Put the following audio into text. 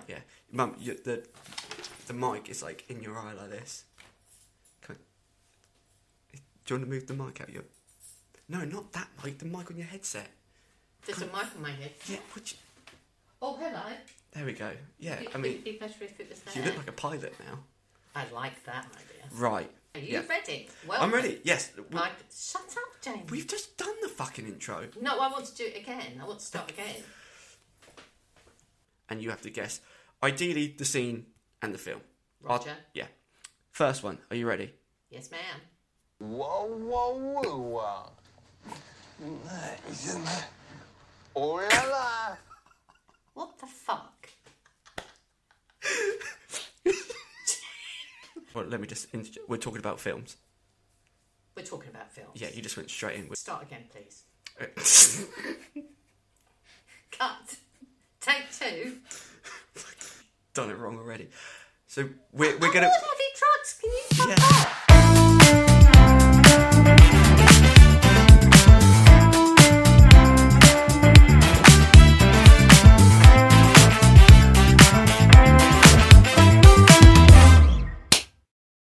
yeah. Mum, the mic is like in your eye like this. Do you want to move the mic out? No, not that mic. The mic on your headset. There's a mic on my head. Yeah. Oh, hello. There we go. Yeah. It'd be better if it was there. You look like a pilot now. I like that idea. Right. Are you ready? Well, I'm ready. Yes. Shut up, James. We've just done the fucking intro. No, I want to do it again. I want to start again. And you have to guess, ideally, the scene and the film. Roger. Yeah. First one. Are you ready? Yes, ma'am. Whoa, whoa, whoa. Oh la la. What the fuck? Well, let me just... We're talking about films. We're talking about films. Yeah, you just went straight in with... Start again, please. Cut. Take 2. Done it wrong already. So we're gonna... Heavy trucks, can you fuck off?